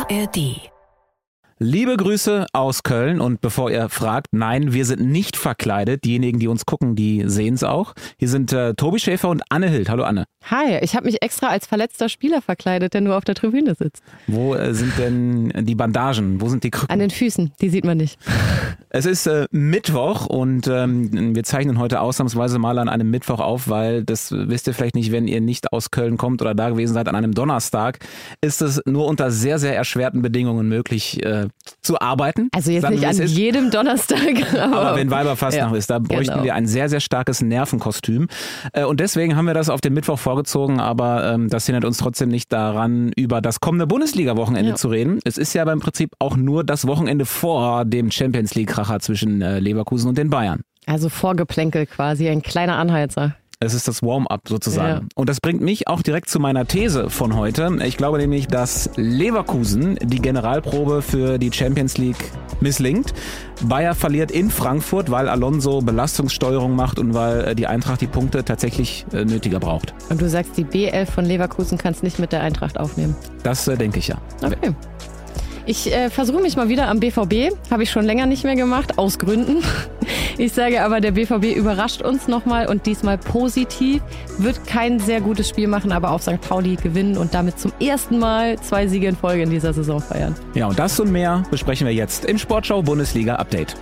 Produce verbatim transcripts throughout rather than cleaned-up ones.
A R D. Liebe Grüße aus Köln und bevor ihr fragt, nein, wir sind nicht verkleidet. Diejenigen, die uns gucken, die sehen es auch. Hier sind äh, Tobi Schäfer und Anne Hild. Hallo Anne. Hi, ich habe mich extra als verletzter Spieler verkleidet, der nur auf der Tribüne sitzt. Wo äh, sind denn die Bandagen? Wo sind die Krücken? An den Füßen, die sieht man nicht. Es ist äh, Mittwoch und ähm, wir zeichnen heute ausnahmsweise mal an einem Mittwoch auf, weil das wisst ihr vielleicht nicht, wenn ihr nicht aus Köln kommt oder da gewesen seid an einem Donnerstag, ist es nur unter sehr, sehr erschwerten Bedingungen möglich äh, zu arbeiten. Also jetzt Sagen nicht wir, an ist. jedem Donnerstag. Aber, aber wenn Weiberfastnacht ja, ist, da bräuchten genau. wir ein sehr, sehr starkes Nervenkostüm. Äh, und deswegen haben wir das auf den Mittwoch vorgezogen, aber ähm, das hindert uns trotzdem nicht daran, über das kommende Bundesliga-Wochenende Ja. zu reden. Es ist ja beim Prinzip auch nur das Wochenende vor dem Champions-League-Kracher zwischen äh, Leverkusen und den Bayern. Also Vorgeplänkel quasi, ein kleiner Anheizer. Es ist das Warm-up sozusagen. Ja. Und das bringt mich auch direkt zu meiner These von heute. Ich glaube nämlich, dass Leverkusen die Generalprobe für die Champions League misslingt. Bayer verliert in Frankfurt, weil Alonso Belastungssteuerung macht und weil die Eintracht die Punkte tatsächlich äh, nötiger braucht. Und du sagst, die B elf von Leverkusen kannst nicht mit der Eintracht aufnehmen. Das äh, denke ich ja. Okay. Ich äh, versuche mich mal wieder am B V B. Habe ich schon länger nicht mehr gemacht, aus Gründen. Ich sage aber, der B V B überrascht uns nochmal und diesmal positiv. Wird kein sehr gutes Spiel machen, aber auf Sankt Pauli gewinnen und damit zum ersten Mal zwei Siege in Folge in dieser Saison feiern. Ja, und das und mehr besprechen wir jetzt im Sportschau Bundesliga Update.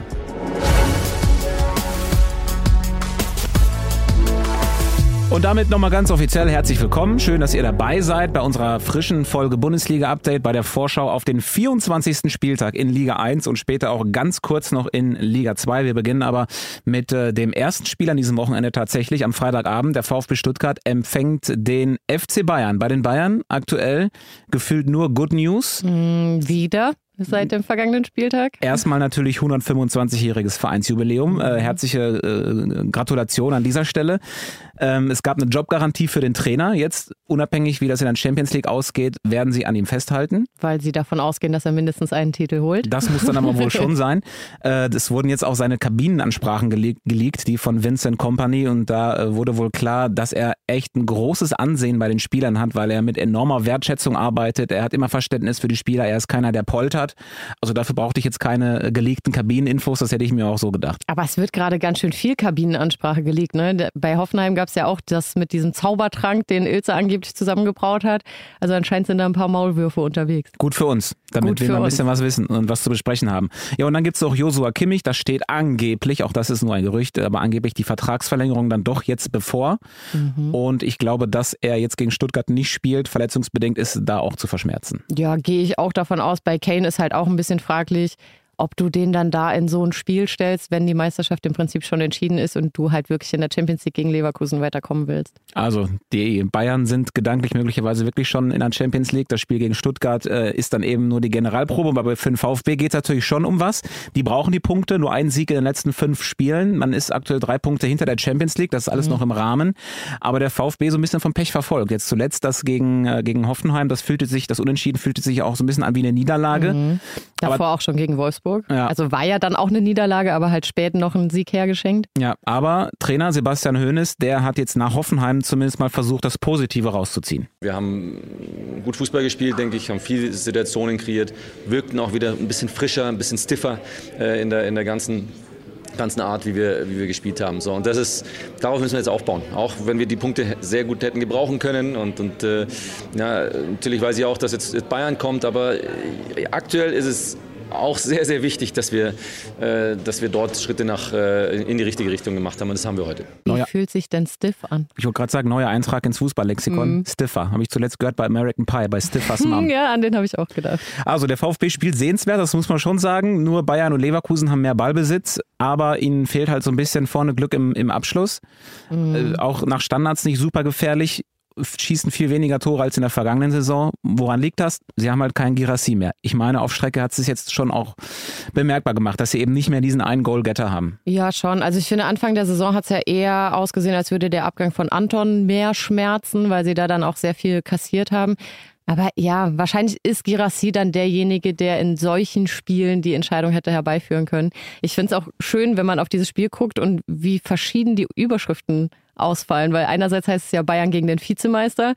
Und damit nochmal ganz offiziell herzlich willkommen. Schön, dass ihr dabei seid bei unserer frischen Folge Bundesliga-Update, bei der Vorschau auf den vierundzwanzigsten Spieltag in Liga eins und später auch ganz kurz noch in Liga zwei. Wir beginnen aber mit äh, dem ersten Spiel an diesem Wochenende tatsächlich am Freitagabend. Der VfB Stuttgart empfängt den F C Bayern. Bei den Bayern aktuell gefühlt nur Good News. Mm, wieder? Seit dem vergangenen Spieltag? Erstmal natürlich hundertfünfundzwanzigjähriges Vereinsjubiläum. Äh, herzliche äh, Gratulation an dieser Stelle. Ähm, es gab eine Jobgarantie für den Trainer. Jetzt, unabhängig wie das in der Champions League ausgeht, werden sie an ihm festhalten. Weil sie davon ausgehen, dass er mindestens einen Titel holt. Das muss dann aber wohl schon sein. Äh, es wurden jetzt auch seine Kabinenansprachen gele- geleakt, die von Vincent Kompany. Und da äh, wurde wohl klar, dass er echt ein großes Ansehen bei den Spielern hat, weil er mit enormer Wertschätzung arbeitet. Er hat immer Verständnis für die Spieler. Er ist keiner, der poltert. Also dafür brauchte ich jetzt keine geleakten Kabineninfos, das hätte ich mir auch so gedacht. Aber es wird gerade ganz schön viel Kabinenansprache geleakt. Ne? Bei Hoffenheim gab es ja auch das mit diesem Zaubertrank, den Ilse angeblich zusammengebraut hat. Also anscheinend sind da ein paar Maulwürfe unterwegs. Gut für uns, damit Gut wir für mal ein uns. bisschen was wissen und was zu besprechen haben. Ja, und dann gibt es auch Joshua Kimmich, das steht angeblich, auch das ist nur ein Gerücht, aber angeblich die Vertragsverlängerung dann doch jetzt bevor. Mhm. Und ich glaube, dass er jetzt gegen Stuttgart nicht spielt, verletzungsbedingt ist da auch zu verschmerzen. Ja, gehe ich auch davon aus. Bei Kane ist halt auch ein bisschen fraglich, ob du den dann da in so ein Spiel stellst, wenn die Meisterschaft im Prinzip schon entschieden ist und du halt wirklich in der Champions League gegen Leverkusen weiterkommen willst. Also die Bayern sind gedanklich möglicherweise wirklich schon in der Champions League. Das Spiel gegen Stuttgart äh, ist dann eben nur die Generalprobe, aber für den VfB geht es natürlich schon um was. Die brauchen die Punkte, nur ein Sieg in den letzten fünf Spielen. Man ist aktuell drei Punkte hinter der Champions League, das ist alles mhm. noch im Rahmen. Aber der VfB so ein bisschen vom Pech verfolgt. Jetzt zuletzt das gegen, äh, gegen Hoffenheim, das fühlte sich, das Unentschieden fühlte sich auch so ein bisschen an wie eine Niederlage. Mhm. Davor aber, auch schon gegen Wolfsburg. Ja. Also war ja dann auch eine Niederlage, aber halt spät noch ein Sieg hergeschenkt. Ja, aber Trainer Sebastian Hoeneß, der hat jetzt nach Hoffenheim zumindest mal versucht, das Positive rauszuziehen. Wir haben gut Fußball gespielt, denke ich, haben viele Situationen kreiert, wirkten auch wieder ein bisschen frischer, ein bisschen stiffer äh, in der, in der ganzen ganzen Art, wie wir, wie wir gespielt haben. So, und das ist, darauf müssen wir jetzt aufbauen. Auch wenn wir die Punkte sehr gut hätten gebrauchen können. Und, und äh, ja, natürlich weiß ich auch, dass jetzt Bayern kommt, aber äh, aktuell ist es auch sehr, sehr wichtig, dass wir, äh, dass wir dort Schritte nach, äh, in die richtige Richtung gemacht haben und das haben wir heute. Wie Neuer, fühlt sich denn Stiff an? Ich wollte gerade sagen, neuer Eintrag ins Fußballlexikon. Mm. Stiffer. Habe ich zuletzt gehört bei American Pie, bei Stiffers Mom. Ja, an den habe ich auch gedacht. Also der VfB spielt sehenswert, das muss man schon sagen. Nur Bayern und Leverkusen haben mehr Ballbesitz, aber ihnen fehlt halt so ein bisschen vorne Glück im, im Abschluss. Mm. Äh, auch nach Standards nicht super gefährlich. Schießen viel weniger Tore als in der vergangenen Saison. Woran liegt das? Sie haben halt keinen Girassi mehr. Ich meine, auf Strecke hat es jetzt schon auch bemerkbar gemacht, dass sie eben nicht mehr diesen einen Goalgetter haben. Ja, schon. Also ich finde, Anfang der Saison hat es ja eher ausgesehen, als würde der Abgang von Anton mehr schmerzen, weil sie da dann auch sehr viel kassiert haben. Aber ja, wahrscheinlich ist Girassi dann derjenige, der in solchen Spielen die Entscheidung hätte herbeiführen können. Ich finde es auch schön, wenn man auf dieses Spiel guckt und wie verschieden die Überschriften ausfallen, weil einerseits heißt es ja Bayern gegen den Vizemeister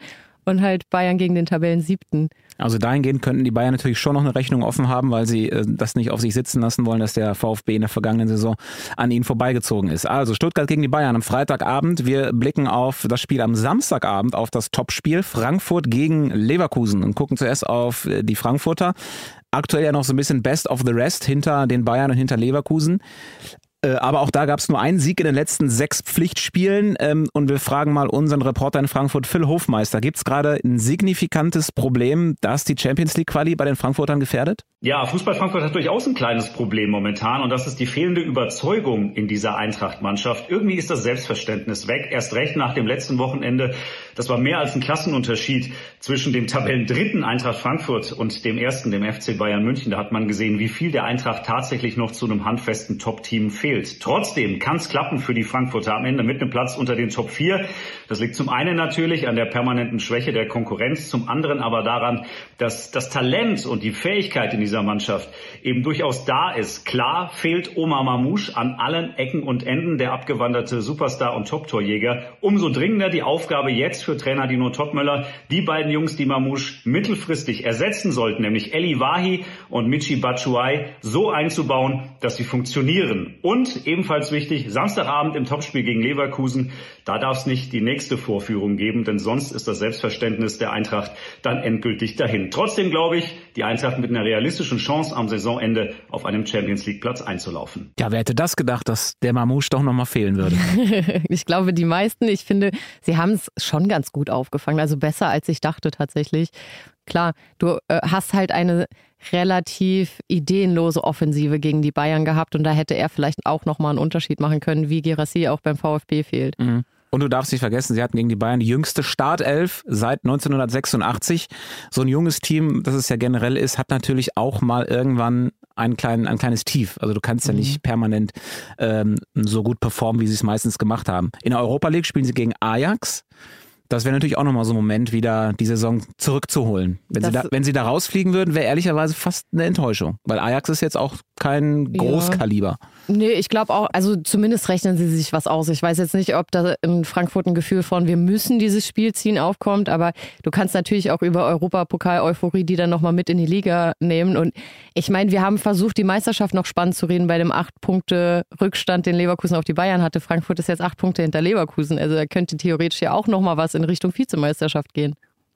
und halt Bayern gegen den Tabellensiebten. Also dahingehend könnten die Bayern natürlich schon noch eine Rechnung offen haben, weil sie äh, das nicht auf sich sitzen lassen wollen, dass der VfB in der vergangenen Saison an ihnen vorbeigezogen ist. Also Stuttgart gegen die Bayern am Freitagabend. Wir blicken auf das Spiel am Samstagabend, auf das Topspiel Frankfurt gegen Leverkusen und gucken zuerst auf die Frankfurter. Aktuell ja noch so ein bisschen Best of the Rest hinter den Bayern und hinter Leverkusen. Aber auch da gab es nur einen Sieg in den letzten sechs Pflichtspielen. Und wir fragen mal unseren Reporter in Frankfurt, Phil Hofmeister. Gibt es gerade ein signifikantes Problem, dass die Champions League Quali bei den Frankfurtern gefährdet? Ja, Fußball Frankfurt hat durchaus ein kleines Problem momentan. Und das ist die fehlende Überzeugung in dieser Eintracht-Mannschaft. Irgendwie ist das Selbstverständnis weg. Erst recht nach dem letzten Wochenende. Das war mehr als ein Klassenunterschied zwischen dem Tabellendritten Eintracht Frankfurt und dem ersten, dem F C Bayern München. Da hat man gesehen, wie viel der Eintracht tatsächlich noch zu einem handfesten Top-Team fehlt. Trotzdem kann es klappen für die Frankfurter am Ende mit einem Platz unter den Top vier. Das liegt zum einen natürlich an der permanenten Schwäche der Konkurrenz, zum anderen aber daran, dass das Talent und die Fähigkeit in dieser Mannschaft eben durchaus da ist. Klar fehlt Omar Mamouche an allen Ecken und Enden, der abgewanderte Superstar und Top-Torjäger. Umso dringender die Aufgabe jetzt für Trainer Dino Topmöller, die beiden Jungs, die Mamouche mittelfristig ersetzen sollten, nämlich Eli Wahi und Michy Batshuayi, so einzubauen, dass sie funktionieren. Und ebenfalls wichtig, Samstagabend im Topspiel gegen Leverkusen, da darf es nicht die nächste Vorführung geben, denn sonst ist das Selbstverständnis der Eintracht dann endgültig dahin. Trotzdem glaube ich, die Eintracht mit einer realistischen Chance am Saisonende auf einem Champions-League-Platz einzulaufen. Ja, wer hätte das gedacht, dass der Mamouche doch nochmal fehlen würde? Ich glaube, die meisten, ich finde, sie haben es schon ganz gut aufgefangen, also besser als ich dachte tatsächlich. Klar, du äh, hast halt eine relativ ideenlose Offensive gegen die Bayern gehabt und da hätte er vielleicht auch nochmal einen Unterschied machen können, wie Guirassy auch beim VfB fehlt. Mhm. Und du darfst nicht vergessen, sie hatten gegen die Bayern die jüngste Startelf seit neunzehnhundertsechsundachtzig. So ein junges Team, das es ja generell ist, hat natürlich auch mal irgendwann ein, klein, ein kleines Tief. Also du kannst ja Mhm. nicht permanent ähm, so gut performen, wie sie es meistens gemacht haben. In der Europa League spielen sie gegen Ajax. Das wäre natürlich auch nochmal so ein Moment, wieder die Saison zurückzuholen. Wenn sie, da, wenn sie da rausfliegen würden, wäre ehrlicherweise fast eine Enttäuschung. Weil Ajax ist jetzt auch kein Großkaliber. Ja. Nee, ich glaube auch, also zumindest rechnen sie sich was aus. Ich weiß jetzt nicht, ob da in Frankfurt ein Gefühl von, wir müssen dieses Spiel ziehen, aufkommt. Aber du kannst natürlich auch über Europapokal-Euphorie die dann nochmal mit in die Liga nehmen. Und ich meine, wir haben versucht, die Meisterschaft noch spannend zu reden bei dem acht Punkte Rückstand, den Leverkusen auf die Bayern hatte. Frankfurt ist jetzt acht Punkte hinter Leverkusen. Also da könnte theoretisch ja auch nochmal was in Richtung Vizemeisterschaft gehen.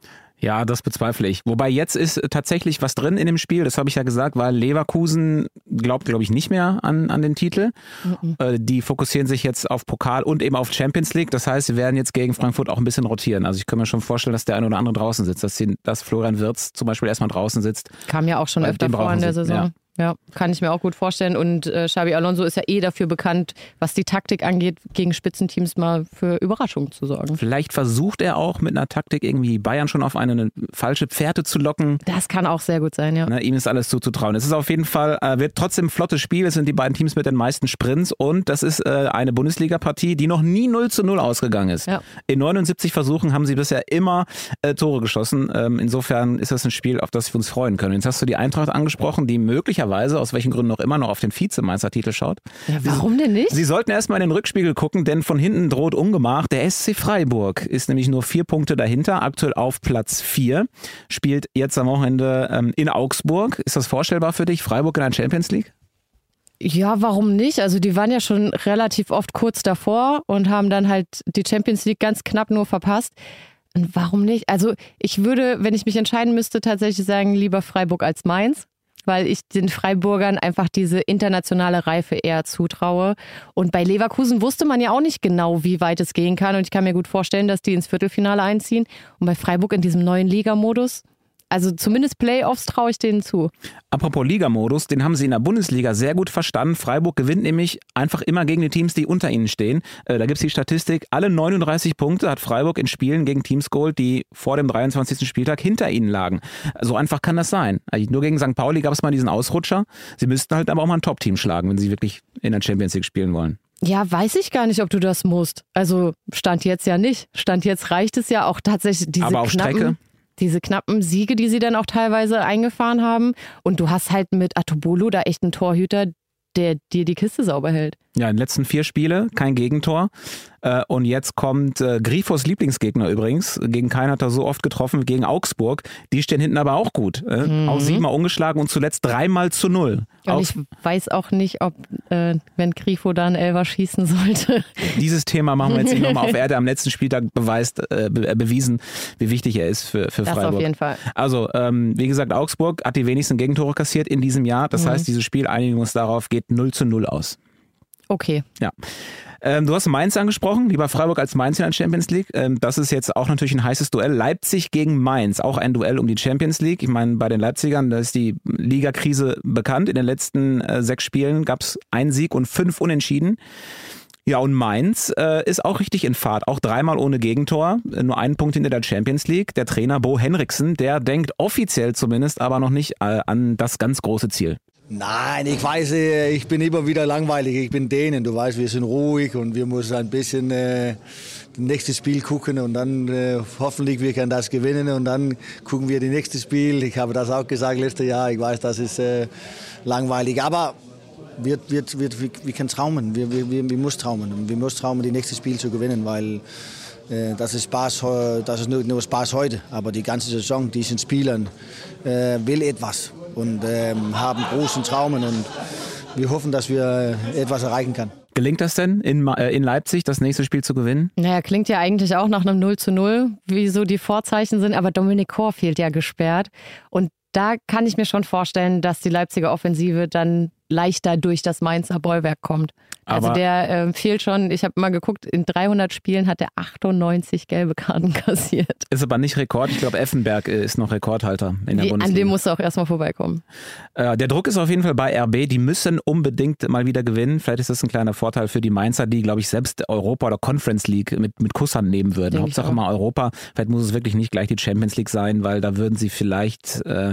Ja, das bezweifle ich. Wobei jetzt ist tatsächlich was drin in dem Spiel, das habe ich ja gesagt, weil Leverkusen glaubt, glaube ich, nicht mehr an, an den Titel. Mhm. Die fokussieren sich jetzt auf Pokal und eben auf Champions League. Das heißt, sie werden jetzt gegen Frankfurt auch ein bisschen rotieren. Also ich kann mir schon vorstellen, dass der eine oder andere draußen sitzt, dass, sie, dass Florian Wirtz zum Beispiel erstmal draußen sitzt. Kam ja auch schon öfter vor in der Saison. Ja. Ja, kann ich mir auch gut vorstellen. Und äh, Xabi Alonso ist ja eh dafür bekannt, was die Taktik angeht, gegen Spitzenteams mal für Überraschungen zu sorgen. Vielleicht versucht er auch mit einer Taktik irgendwie Bayern schon auf eine, eine falsche Fährte zu locken. Das kann auch sehr gut sein, ja. Na, ihm ist alles zuzutrauen. Es ist auf jeden Fall, äh, wird trotzdem ein flottes Spiel. Es sind die beiden Teams mit den meisten Sprints und das ist äh, eine Bundesliga-Partie, die noch nie null zu null ausgegangen ist. Ja. In neunundsiebzig Versuchen haben sie bisher immer äh, Tore geschossen. Ähm, insofern ist das ein Spiel, auf das wir uns freuen können. Jetzt hast du die Eintracht angesprochen, die möglicherweise aus welchen Gründen auch immer noch auf den Vizemeistertitel schaut. Ja, warum denn nicht? Sie sollten erstmal in den Rückspiegel gucken, denn von hinten droht Ungemach. Der S C Freiburg ist nämlich nur vier Punkte dahinter, aktuell auf Platz vier, spielt jetzt am Wochenende ähm, in Augsburg. Ist das vorstellbar für dich, Freiburg in der Champions League? Ja, warum nicht? Also die waren ja schon relativ oft kurz davor und haben dann halt die Champions League ganz knapp nur verpasst. Und warum nicht? Also ich würde, wenn ich mich entscheiden müsste, tatsächlich sagen, lieber Freiburg als Mainz. Weil ich den Freiburgern einfach diese internationale Reife eher zutraue. Und bei Leverkusen wusste man ja auch nicht genau, wie weit es gehen kann. Und ich kann mir gut vorstellen, dass die ins Viertelfinale einziehen. Und bei Freiburg in diesem neuen Ligamodus, also zumindest Playoffs traue ich denen zu. Apropos Ligamodus, den haben sie in der Bundesliga sehr gut verstanden. Freiburg gewinnt nämlich einfach immer gegen die Teams, die unter ihnen stehen. Äh, da gibt es die Statistik, alle neununddreißig Punkte hat Freiburg in Spielen gegen Teams geholt, die vor dem dreiundzwanzigsten Spieltag hinter ihnen lagen. So einfach kann das sein. Also nur gegen Sankt Pauli gab es mal diesen Ausrutscher. Sie müssten halt aber auch mal ein Top-Team schlagen, wenn sie wirklich in der Champions League spielen wollen. Ja, weiß ich gar nicht, ob du das musst. Also Stand jetzt ja nicht. Stand jetzt reicht es ja auch tatsächlich diese aber auf knappen... Strecke? Diese knappen Siege, die sie dann auch teilweise eingefahren haben. Und du hast halt mit Atobolo da echt einen Torhüter, der dir die Kiste sauber hält. Ja, in den letzten vier Spiele kein Gegentor. Äh, und jetzt kommt äh, Grifos Lieblingsgegner übrigens. Gegen keinen hat er so oft getroffen, gegen Augsburg. Die stehen hinten aber auch gut. Äh? Mhm. Auch siebenmal ungeschlagen und zuletzt dreimal zu null. Und Augs- ich weiß auch nicht, ob, äh, wenn Grifo da einen Elfer schießen sollte. Dieses Thema machen wir jetzt nicht nochmal auf. Er hat am letzten Spieltag beweist, äh, be- bewiesen, wie wichtig er ist für, für das Freiburg. Auf jeden Fall. Also, ähm, wie gesagt, Augsburg hat die wenigsten Gegentore kassiert in diesem Jahr. Das mhm. heißt, dieses Spiel, einigen wir uns darauf, geht null zu null aus. Okay. Ja. Ähm, du hast Mainz angesprochen, lieber Freiburg als Mainz in der Champions League. Ähm, das ist jetzt auch natürlich ein heißes Duell. Leipzig gegen Mainz, auch ein Duell um die Champions League. Ich meine, bei den Leipzigern, da ist die Ligakrise bekannt. In den letzten äh, sechs Spielen gab es einen Sieg und fünf Unentschieden. Ja, und Mainz äh, ist auch richtig in Fahrt. Auch dreimal ohne Gegentor, nur einen Punkt hinter der Champions League. Der Trainer Bo Henriksen, der denkt offiziell zumindest aber noch nicht äh, an das ganz große Ziel. Nein, ich weiß, ich bin immer wieder langweilig. Ich bin denen, du weißt, wir sind ruhig und wir müssen ein bisschen äh, das nächste Spiel gucken und dann äh, hoffentlich wir können das gewinnen und dann gucken wir das nächste Spiel. Ich habe das auch gesagt letztes Jahr. Ich weiß, das ist äh, langweilig, aber wir, wir, wir, wir, wir können traumen. Wir, wir, wir, wir müssen traumen. Wir müssen traumen, das nächste Spiel zu gewinnen, weil äh, das ist Spaß. Das ist nicht nur Spaß heute, aber die ganze Saison, diesen Spielern äh, will etwas. Und ähm, haben großen Traumen und wir hoffen, dass wir etwas erreichen können. Gelingt das denn in, äh, in Leipzig, das nächste Spiel zu gewinnen? Naja, klingt ja eigentlich auch nach einem null zu null, wie so die Vorzeichen sind, aber Dominik Kor fehlt ja gesperrt und da kann ich mir schon vorstellen, dass die Leipziger Offensive dann leichter durch das Mainzer Bollwerk kommt. Also aber der äh, fehlt schon, ich habe mal geguckt, in dreihundert Spielen hat er achtundneunzig gelbe Karten kassiert. Ist aber nicht Rekord, ich glaube Effenberg ist noch Rekordhalter in der Die, Bundesliga. An dem musst du auch erstmal vorbeikommen. Äh, der Druck ist auf jeden Fall bei R B, die müssen unbedingt mal wieder gewinnen. Vielleicht ist das ein kleiner Vorteil für die Mainzer, die glaube ich selbst Europa oder Conference League mit, mit Kusshand nehmen würden. Denk Hauptsache mal Europa, vielleicht muss es wirklich nicht gleich die Champions League sein, weil da würden sie vielleicht... Äh,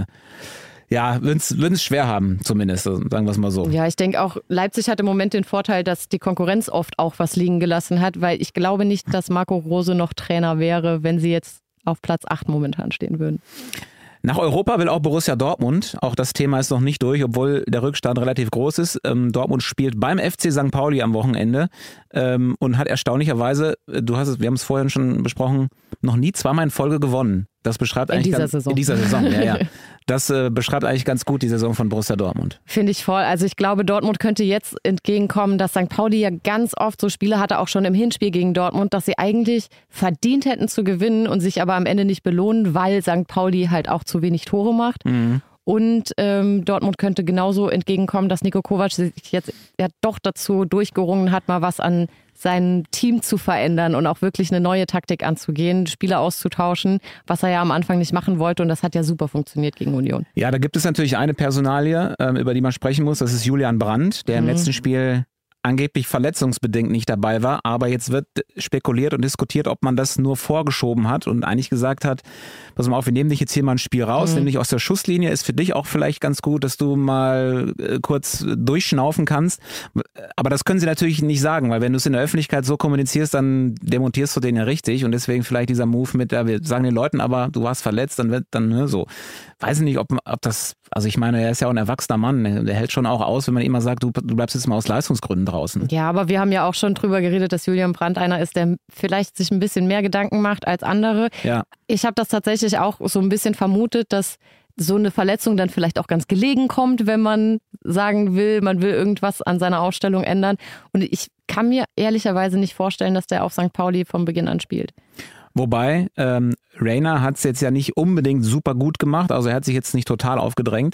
Ja, würden es schwer haben, zumindest, sagen wir es mal so. Ja, ich denke auch, Leipzig hat im Moment den Vorteil, dass die Konkurrenz oft auch was liegen gelassen hat, weil ich glaube nicht, dass Marco Rose noch Trainer wäre, wenn sie jetzt auf Platz acht momentan stehen würden. Nach Europa will auch Borussia Dortmund. Auch das Thema ist noch nicht durch, obwohl der Rückstand relativ groß ist. Ähm, Dortmund spielt beim F C Sankt Pauli am Wochenende ähm, und hat erstaunlicherweise, du hast es, wir haben es vorhin schon besprochen, noch nie zweimal in Folge gewonnen. Das beschreibt eigentlich in dieser ganz, Saison. In dieser Saison, ja, ja. Das äh, beschreibt eigentlich ganz gut die Saison von Borussia Dortmund. Finde ich voll. Also ich glaube, Dortmund könnte jetzt entgegenkommen, dass Sankt Pauli ja ganz oft so Spiele hatte, auch schon im Hinspiel gegen Dortmund, dass sie eigentlich verdient hätten zu gewinnen und sich aber am Ende nicht belohnen, weil Sankt Pauli halt auch zu wenig Tore macht. Mhm. Und ähm, Dortmund könnte genauso entgegenkommen, dass Niko Kovac sich jetzt ja doch dazu durchgerungen hat, mal was an sein Team zu verändern und auch wirklich eine neue Taktik anzugehen, Spieler auszutauschen, was er ja am Anfang nicht machen wollte und das hat ja super funktioniert gegen Union. Ja, da gibt es natürlich eine Personalie, über die man sprechen muss, das ist Julian Brandt, der im mhm. letzten Spiel angeblich verletzungsbedingt nicht dabei war, aber jetzt wird spekuliert und diskutiert, ob man das nur vorgeschoben hat und eigentlich gesagt hat, pass mal auf, wir nehmen dich jetzt hier mal ein Spiel raus, mhm. nehmen dich aus der Schusslinie, ist für dich auch vielleicht ganz gut, dass du mal äh, kurz durchschnaufen kannst, aber das können sie natürlich nicht sagen, weil wenn du es in der Öffentlichkeit so kommunizierst, dann demontierst du den ja richtig und deswegen vielleicht dieser Move mit, ja, wir sagen den Leuten, aber du warst verletzt, dann wird dann ne, so. Weiß ich nicht, ob, ob das, also ich meine, er ist ja auch ein erwachsener Mann, der hält schon auch aus, wenn man immer sagt, du, du bleibst jetzt mal aus Leistungsgründen draußen. Ja, aber wir haben ja auch schon drüber geredet, dass Julian Brandt einer ist, der vielleicht sich ein bisschen mehr Gedanken macht als andere. Ja. Ich habe das tatsächlich auch so ein bisschen vermutet, dass so eine Verletzung dann vielleicht auch ganz gelegen kommt, wenn man sagen will, man will irgendwas an seiner Ausstellung ändern. Und ich kann mir ehrlicherweise nicht vorstellen, dass der auf Sankt Pauli von Beginn an spielt. Wobei, ähm, Reina hat es jetzt ja nicht unbedingt super gut gemacht, also er hat sich jetzt nicht total aufgedrängt.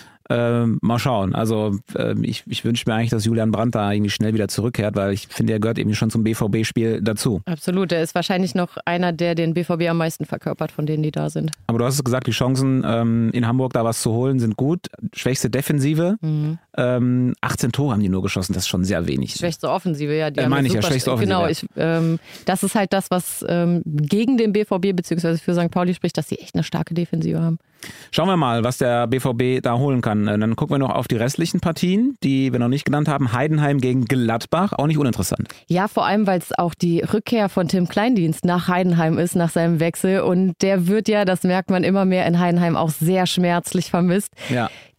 Ähm, mal schauen. Also äh, ich, ich wünsche mir eigentlich, dass Julian Brandt da irgendwie schnell wieder zurückkehrt, weil ich finde, er gehört eben schon zum B V B-Spiel dazu. Absolut, er ist wahrscheinlich noch einer, der den B V B am meisten verkörpert, von denen, die da sind. Aber du hast es gesagt, die Chancen ähm, in Hamburg da was zu holen sind gut. Schwächste Defensive, mhm. ähm, achtzehn Tore haben die nur geschossen, das ist schon sehr wenig. Schwächste Offensive, ja. Die äh, meine ich ja, schwächste Offensive. Genau, ich, ähm, das ist halt das, was ähm, gegen den B V B bzw. für Sankt Pauli spricht, dass sie echt eine starke Defensive haben. Schauen wir mal, was der B V B da holen kann. Dann gucken wir noch auf die restlichen Partien, die wir noch nicht genannt haben. Heidenheim gegen Gladbach, auch nicht uninteressant. Ja, vor allem, weil es auch die Rückkehr von Tim Kleindienst nach Heidenheim ist, nach seinem Wechsel. Und der wird ja, das merkt man immer mehr in Heidenheim, auch sehr schmerzlich vermisst. Ja.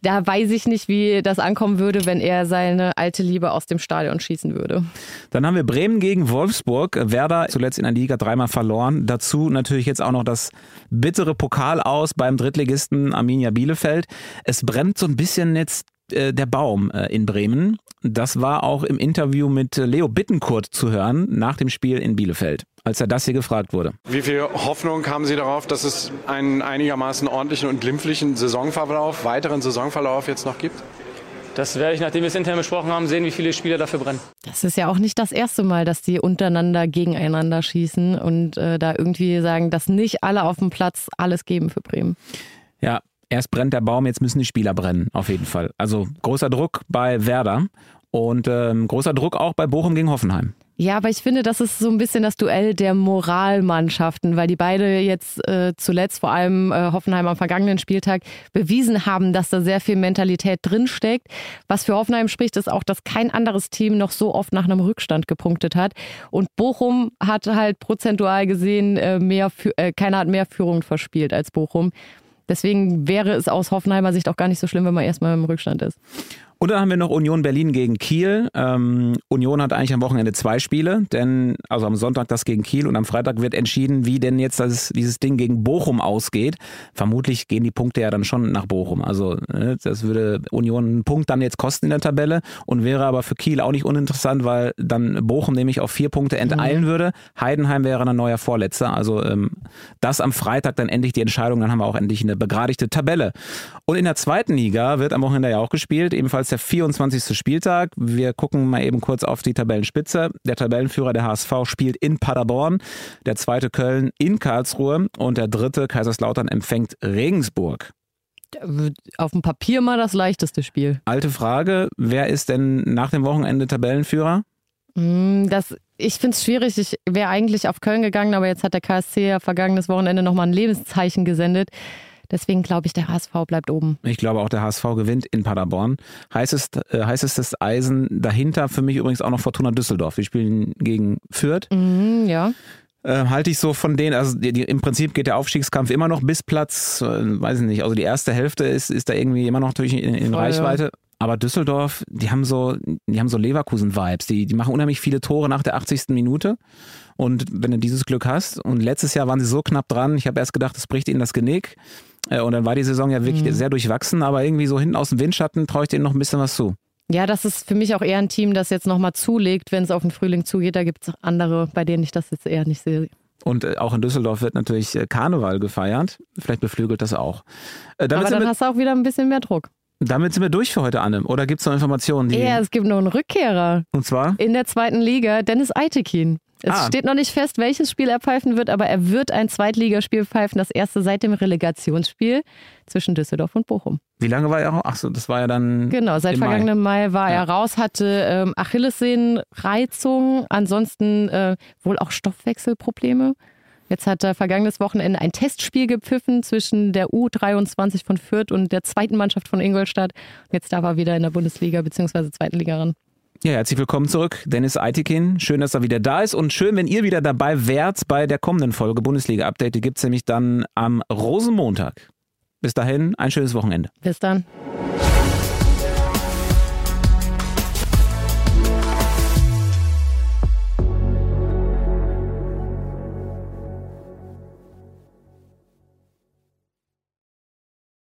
da weiß ich nicht, wie das ankommen würde, wenn er seine alte Liebe aus dem Stadion schießen würde. Dann haben wir Bremen gegen Wolfsburg. Werder zuletzt in der Liga dreimal verloren. Dazu natürlich jetzt auch noch das bittere Pokal-Aus beim Drittligisten Arminia Bielefeld. Es brennt so ein bisschen jetzt äh, der Baum äh, in Bremen. Das war auch im Interview mit Leo Bittencourt zu hören nach dem Spiel in Bielefeld, als er das hier gefragt wurde. Wie viel Hoffnung haben Sie darauf, dass es einen einigermaßen ordentlichen und glimpflichen Saisonverlauf, weiteren Saisonverlauf jetzt noch gibt? Das werde ich, nachdem wir es intern besprochen haben, sehen, wie viele Spieler dafür brennen. Das ist ja auch nicht das erste Mal, dass die untereinander gegeneinander schießen und äh, da irgendwie sagen, dass nicht alle auf dem Platz alles geben für Bremen. Ja, erst brennt der Baum, jetzt müssen die Spieler brennen, auf jeden Fall. Also großer Druck bei Werder und ähm, großer Druck auch bei Bochum gegen Hoffenheim. Ja, aber ich finde, das ist so ein bisschen das Duell der Moralmannschaften, weil die beide jetzt äh, zuletzt, vor allem äh, Hoffenheim am vergangenen Spieltag, bewiesen haben, dass da sehr viel Mentalität drinsteckt. Was für Hoffenheim spricht, ist auch, dass kein anderes Team noch so oft nach einem Rückstand gepunktet hat. Und Bochum hat halt prozentual gesehen, äh, mehr, äh, keiner hat mehr Führung verspielt als Bochum. Deswegen wäre es aus Hoffenheimer Sicht auch gar nicht so schlimm, wenn man erstmal im Rückstand ist. Und dann haben wir noch Union Berlin gegen Kiel. Ähm, Union hat eigentlich am Wochenende zwei Spiele, denn also am Sonntag das gegen Kiel und am Freitag wird entschieden, wie denn jetzt das, dieses Ding gegen Bochum ausgeht. Vermutlich gehen die Punkte ja dann schon nach Bochum. Also ne, das würde Union einen Punkt dann jetzt kosten in der Tabelle und wäre aber für Kiel auch nicht uninteressant, weil dann Bochum nämlich auf vier Punkte enteilen mhm. würde. Heidenheim wäre ein neuer Vorletzter. Also ähm, das am Freitag dann endlich die Entscheidung, dann haben wir auch endlich eine begradigte Tabelle. Und in der zweiten Liga wird am Wochenende ja auch gespielt, ebenfalls der vierundzwanzigste Spieltag. Wir gucken mal eben kurz auf die Tabellenspitze. Der Tabellenführer, der H S V, spielt in Paderborn, der zweite Köln in Karlsruhe und der dritte Kaiserslautern empfängt Regensburg. Auf dem Papier mal das leichteste Spiel. Alte Frage, wer ist denn nach dem Wochenende Tabellenführer? Das, ich finde es schwierig. Ich wäre eigentlich auf Köln gegangen, aber jetzt hat der K S C ja vergangenes Wochenende nochmal ein Lebenszeichen gesendet. Deswegen glaube ich, der H S V bleibt oben. Ich glaube auch, der H S V gewinnt in Paderborn. Heißest, äh, heißestes Eisen dahinter für mich übrigens auch noch Fortuna Düsseldorf. Wir spielen gegen Fürth. Mhm, ja. Äh, halte ich so von denen, also die, die, im Prinzip geht der Aufstiegskampf immer noch bis Platz, äh, weiß ich nicht, also die erste Hälfte ist, ist da irgendwie immer noch natürlich in, in Voll, Reichweite. Ja. Aber Düsseldorf, die haben so, die haben so Leverkusen-Vibes. Die, die machen unheimlich viele Tore nach der achtzigsten Minute. Und wenn du dieses Glück hast, und letztes Jahr waren sie so knapp dran, ich habe erst gedacht, es bricht ihnen das Genick. Und dann war die Saison ja wirklich mhm. sehr durchwachsen, aber irgendwie so hinten aus dem Windschatten traue ich denen noch ein bisschen was zu. Ja, das ist für mich auch eher ein Team, das jetzt nochmal zulegt, wenn es auf den Frühling zugeht. Da gibt es andere, bei denen ich das jetzt eher nicht sehe. Und auch in Düsseldorf wird natürlich Karneval gefeiert. Vielleicht beflügelt das auch. Damit aber dann wir, hast du auch wieder ein bisschen mehr Druck. Damit sind wir durch für heute, Anne. Oder gibt es noch Informationen? Die ja, es gibt noch einen Rückkehrer. Und zwar? In der zweiten Liga, Dennis Eitekin. Es ah. steht noch nicht fest, welches Spiel er pfeifen wird, aber er wird ein Zweitligaspiel pfeifen, das erste seit dem Relegationsspiel zwischen Düsseldorf und Bochum. Wie lange war er raus? Achso, das war ja dann Genau, seit vergangenem Mai, Mai war ja. er raus, hatte ähm, Achillessehnenreizung, ansonsten äh, wohl auch Stoffwechselprobleme. Jetzt hat er vergangenes Wochenende ein Testspiel gepfiffen zwischen der U dreiundzwanzig von Fürth und der zweiten Mannschaft von Ingolstadt. Jetzt darf er wieder in der Bundesliga bzw. zweiten Liga ran. Ja, herzlich willkommen zurück, Dennis Eitekin. Schön, dass er wieder da ist und schön, wenn ihr wieder dabei wärt bei der kommenden Folge Bundesliga-Update. Die gibt es nämlich dann am Rosenmontag. Bis dahin, ein schönes Wochenende. Bis dann.